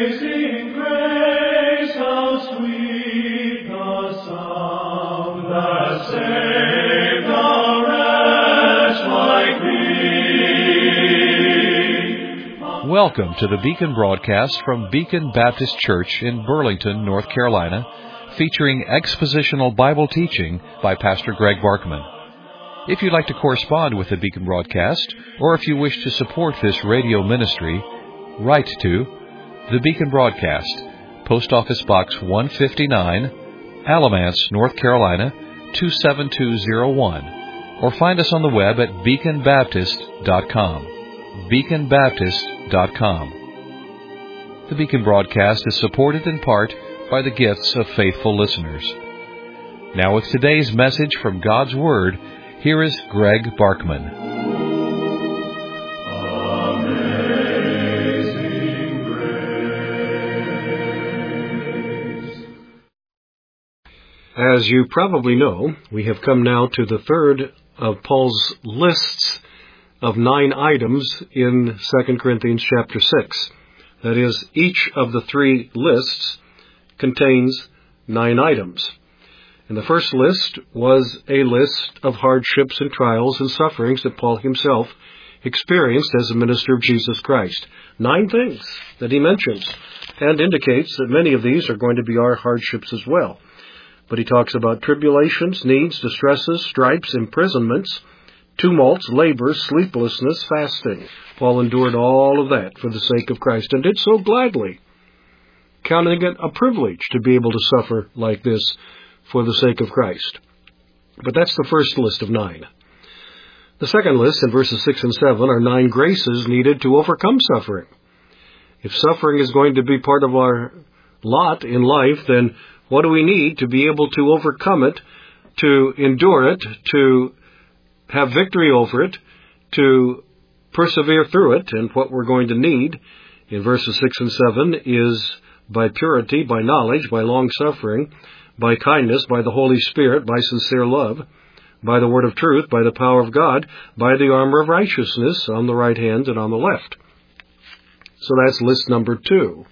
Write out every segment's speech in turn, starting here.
Amazing grace, how sweet the sound that saved a wretch like me. Welcome to the Beacon broadcast from Beacon Baptist Church in Burlington, North Carolina, featuring expositional Bible teaching by Pastor Greg Barkman. If you'd like to correspond with the Beacon broadcast, or if you wish to support this radio ministry, write to the Beacon Broadcast, Post Office Box 159, Alamance, North Carolina 27201, or find us on the web at beaconbaptist.com. beaconbaptist.com. The Beacon Broadcast is supported in part by the gifts of faithful listeners. Now with today's message from God's Word, here is Greg Barkman. As you probably know, we have come now to the third of Paul's lists of 9 items in 2 Corinthians chapter 6. That is, each of the 3 lists contains 9 items. And the first list was a list of hardships and trials and sufferings that Paul himself experienced as a minister of Jesus Christ. 9 things that he mentions, and indicates that many of these are going to be our hardships as well. But he talks about tribulations, needs, distresses, stripes, imprisonments, tumults, labors, sleeplessness, fasting. Paul endured all of that for the sake of Christ, and did so gladly, counting it a privilege to be able to suffer like this for the sake of Christ. But that's the first list of 9. The second list, in verses 6 and 7, are 9 graces needed to overcome suffering. If suffering is going to be part of our lot in life, then what do we need to be able to overcome it, to endure it, to have victory over it, to persevere through it? And what we're going to need in verses 6 and 7 is by purity, by knowledge, by long-suffering, by kindness, by the Holy Spirit, by sincere love, by the word of truth, by the power of God, by the armor of righteousness on the right hand and on the left. So that's list number 2.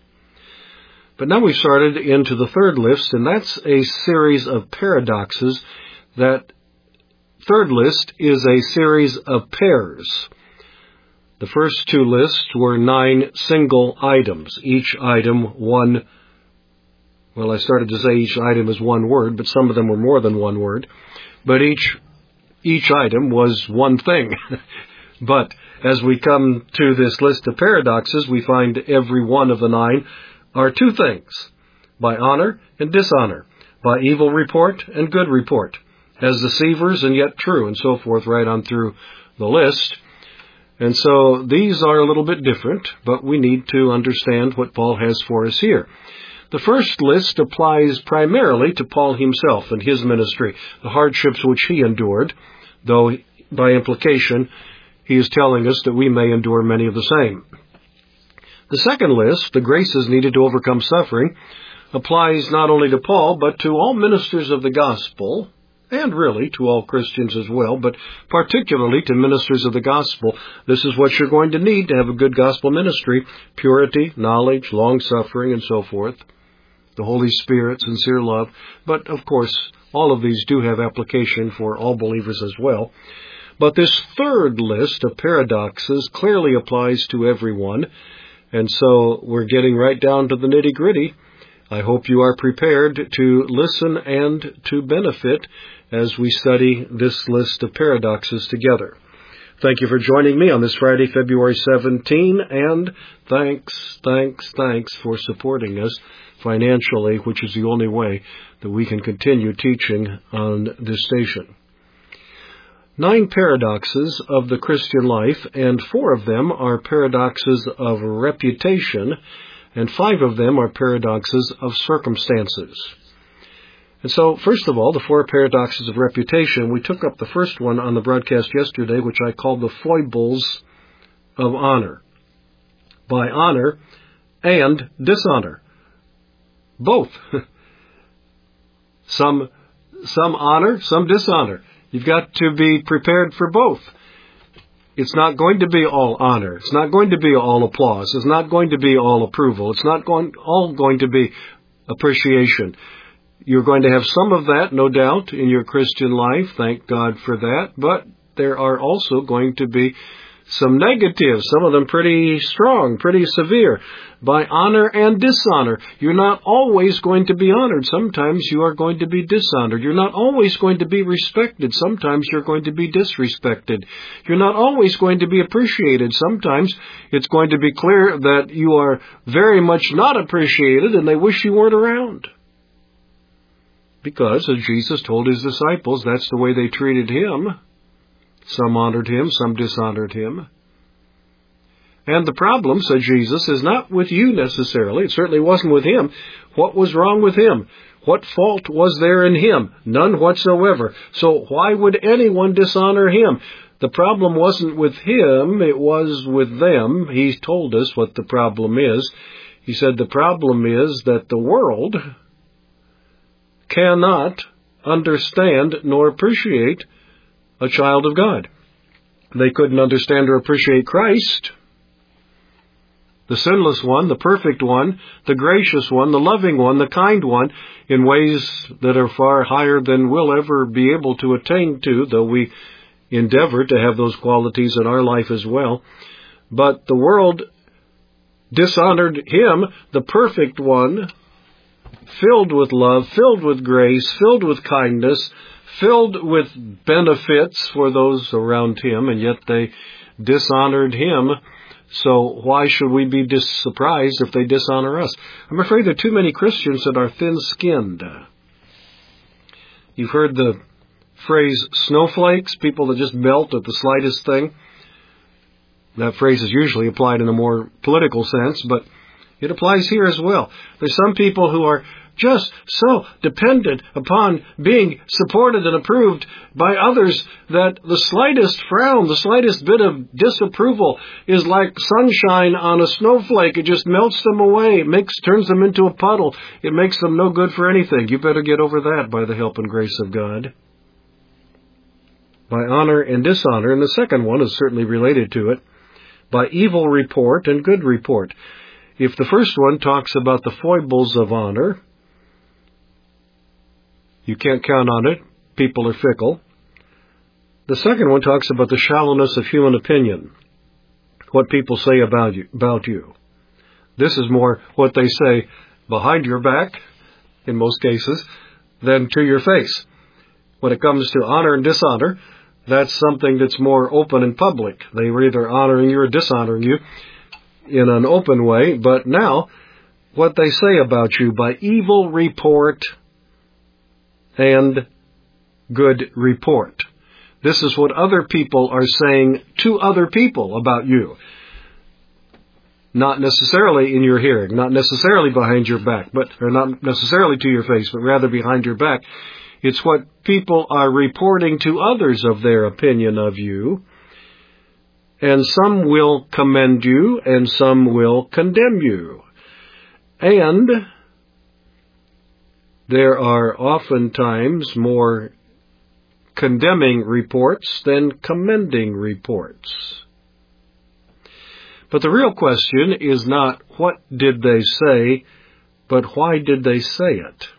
But now we've started into the third list, and that's a series of paradoxes. That third list is a series of pairs. The first 2 lists were 9 single items, each item one. Well, I started to say each item is one word, but some of them were more than one word. But each item was one thing. But as we come to this list of paradoxes, we find every one of the 9 are 2 things: by honor and dishonor, by evil report and good report, as deceivers and yet true, and so forth, right on through the list. And so these are a little bit different, but we need to understand what Paul has for us here. The first list applies primarily to Paul himself and his ministry, the hardships which he endured, though by implication he is telling us that we may endure many of the same. The second list, the graces needed to overcome suffering, applies not only to Paul, but to all ministers of the gospel, and really to all Christians as well, but particularly to ministers of the gospel. This is what you're going to need to have a good gospel ministry: purity, knowledge, long-suffering, and so forth. The Holy Spirit, sincere love. But, of course, all of these do have application for all believers as well. But this third list of paradoxes clearly applies to everyone. And so we're getting right down to the nitty-gritty. I hope you are prepared to listen and to benefit as we study this list of paradoxes together. Thank you for joining me on this Friday, February 17, and thanks for supporting us financially, which is the only way that we can continue teaching on this station. 9 paradoxes of the Christian life, and 4 of them are paradoxes of reputation, and 5 of them are paradoxes of circumstances. And so, first of all, the 4 paradoxes of reputation, we took up the first one on the broadcast yesterday, which I called the foibles of honor. By honor and dishonor. Both. Some honor, some dishonor. You've got to be prepared for both. It's not going to be all honor. It's not going to be all applause. It's not going to be all approval. It's not all going to be appreciation. You're going to have some of that, no doubt, in your Christian life. Thank God for that. But there are also going to be some negatives, some of them pretty strong, pretty severe. By honor and dishonor, you're not always going to be honored. Sometimes you are going to be dishonored. You're not always going to be respected. Sometimes you're going to be disrespected. You're not always going to be appreciated. Sometimes it's going to be clear that you are very much not appreciated and they wish you weren't around. Because, as Jesus told his disciples, that's the way they treated him. Some honored him, some dishonored him. And the problem, said Jesus, is not with you necessarily. It certainly wasn't with him. What was wrong with him? What fault was there in him? None whatsoever. So why would anyone dishonor him? The problem wasn't with him, it was with them. He told us what the problem is. He said the problem is that the world cannot understand nor appreciate a child of God. They couldn't understand or appreciate Christ, the sinless one, the perfect one, the gracious one, the loving one, the kind one, in ways that are far higher than we'll ever be able to attain to, though we endeavor to have those qualities in our life as well. But the world dishonored him, the perfect one, filled with love, filled with grace, filled with kindness, filled with benefits for those around him, and yet they dishonored him. So why should we be surprised if they dishonor us? I'm afraid there are too many Christians that are thin-skinned. You've heard the phrase snowflakes, people that just melt at the slightest thing. That phrase is usually applied in a more political sense, but it applies here as well. There's some people who are just so dependent upon being supported and approved by others that the slightest frown, the slightest bit of disapproval is like sunshine on a snowflake. It just melts them away. It turns them into a puddle. It makes them no good for anything. You better get over that by the help and grace of God. By honor and dishonor, and the second one is certainly related to it, by evil report and good report. If the first one talks about the foibles of honor, you can't count on it. People are fickle. The second one talks about the shallowness of human opinion, what people say about you. This is more what they say behind your back, in most cases, than to your face. When it comes to honor and dishonor, that's something that's more open and public. They were either honoring you or dishonoring you in an open way, but now what they say about you by evil report and good report. This is what other people are saying to other people about you. Not necessarily in your hearing, not necessarily behind your back, or not necessarily to your face, but rather behind your back. It's what people are reporting to others of their opinion of you. And some will commend you, and some will condemn you. And there are oftentimes more condemning reports than commending reports. But the real question is not what did they say, but why did they say it?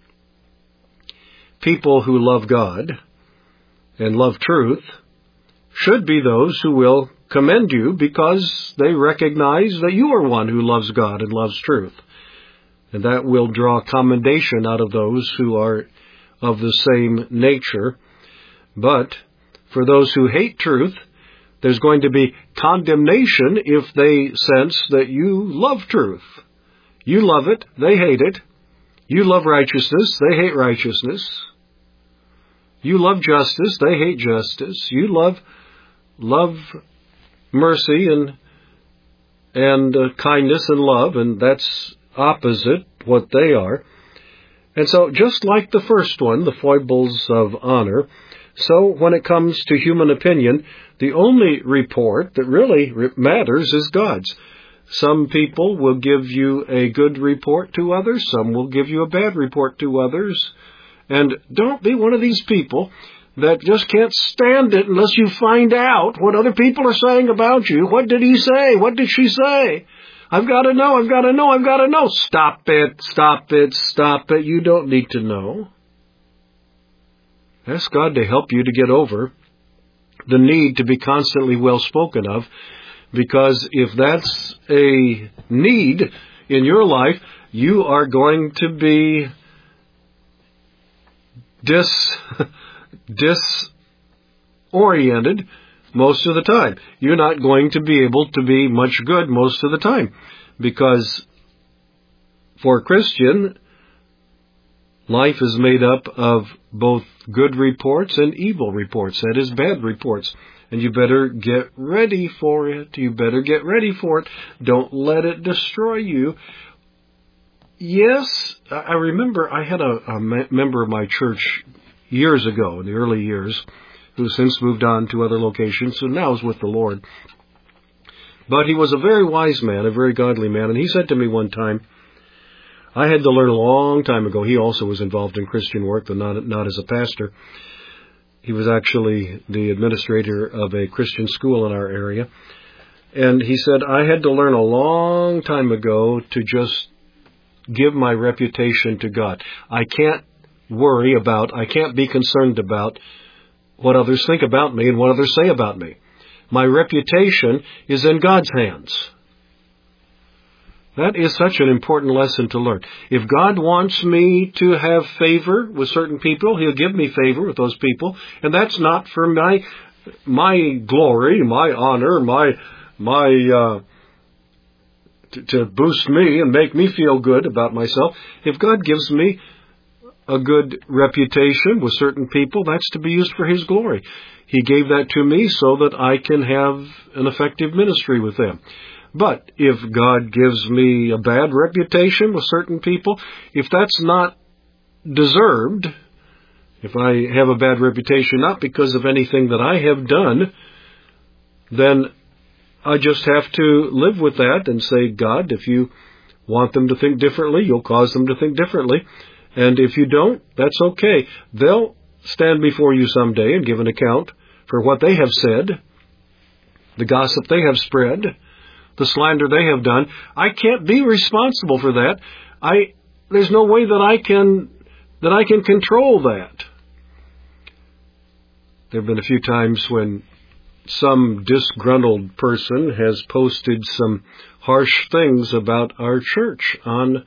People who love God and love truth should be those who will commend you because they recognize that you are one who loves God and loves truth. And that will draw commendation out of those who are of the same nature. But for those who hate truth, there's going to be condemnation if they sense that you love truth. You love it, they hate it. You love righteousness, they hate righteousness. You love justice, they hate justice. You love mercy and kindness and love, and that's opposite what they are. And so just like the first one, the foibles of honor, so when it comes to human opinion, the only report that really matters is God's. Some people will give you a good report to others. Some will give you a bad report to others. And don't be one of these people that just can't stand it unless you find out what other people are saying about you. What did he say? What did she say? I've got to know, I've got to know, I've got to know. Stop it, stop it, stop it. You don't need to know. Ask God to help you to get over the need to be constantly well spoken of, because if that's a need in your life, you are going to be disoriented most of the time. You're not going to be able to be much good most of the time, because for a Christian, life is made up of both good reports and evil reports, that is, bad reports. And you better get ready for it. You better get ready for it. Don't let it destroy you. Yes, I remember I had a member of my church years ago, in the early years, who since moved on to other locations, so now is with the Lord. But he was a very wise man, a very godly man, and he said to me one time, I had to learn a long time ago. He also was involved in Christian work, but not as a pastor. He was actually the administrator of a Christian school in our area. And he said, I had to learn a long time ago to just give my reputation to God. I can't be concerned about what others think about me and what others say about me. My reputation is in God's hands. That is such an important lesson to learn. If God wants me to have favor with certain people, He'll give me favor with those people, and that's not for my glory, my honor, to boost me and make me feel good about myself. If God gives me a good reputation with certain people, that's to be used for His glory. He gave that to me so that I can have an effective ministry with them. But if God gives me a bad reputation with certain people, if that's not deserved, if I have a bad reputation not because of anything that I have done, then I just have to live with that and say, God, if you want them to think differently, you'll cause them to think differently. And if you don't, that's okay. They'll stand before you someday and give an account for what they have said, the gossip they have spread, the slander they have done. I can't be responsible for that. There's no way that I can control that. There have been a few times when some disgruntled person has posted some harsh things about our church online,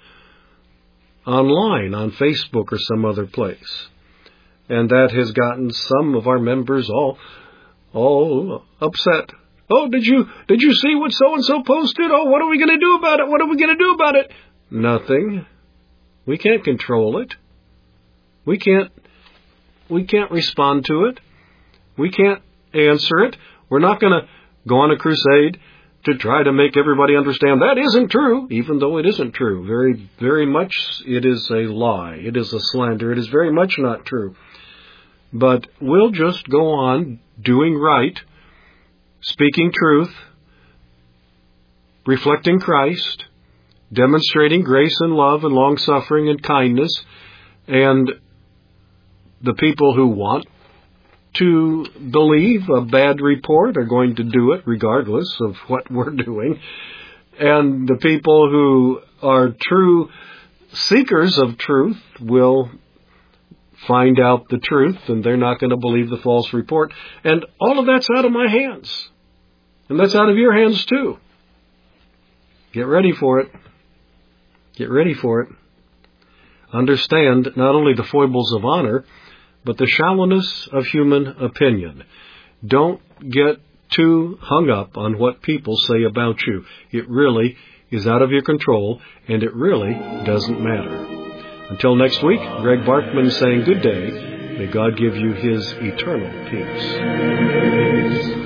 on Facebook or some other place. And that has gotten some of our members all upset. Oh, did you see what so-and-so posted? Oh, what are we going to do about it? What are we going to do about it? Nothing. We can't control it. We can't respond to it. We can't answer it. We're not going to go on a crusade to try to make everybody understand that isn't true, even though it isn't true. Very, very much it is a lie. It is a slander. It is very much not true. But we'll just go on doing right, speaking truth, reflecting Christ, demonstrating grace and love and long-suffering and kindness, and the people who want to believe a bad report are going to do it regardless of what we're doing. And the people who are true seekers of truth will find out the truth, and they're not going to believe the false report. And all of that's out of my hands. And that's out of your hands too. Get ready for it. Get ready for it. Understand not only the foibles of honor, but the shallowness of human opinion. Don't get too hung up on what people say about you. It really is out of your control, and it really doesn't matter. Until next week, Greg Barkman saying good day. May God give you His eternal peace.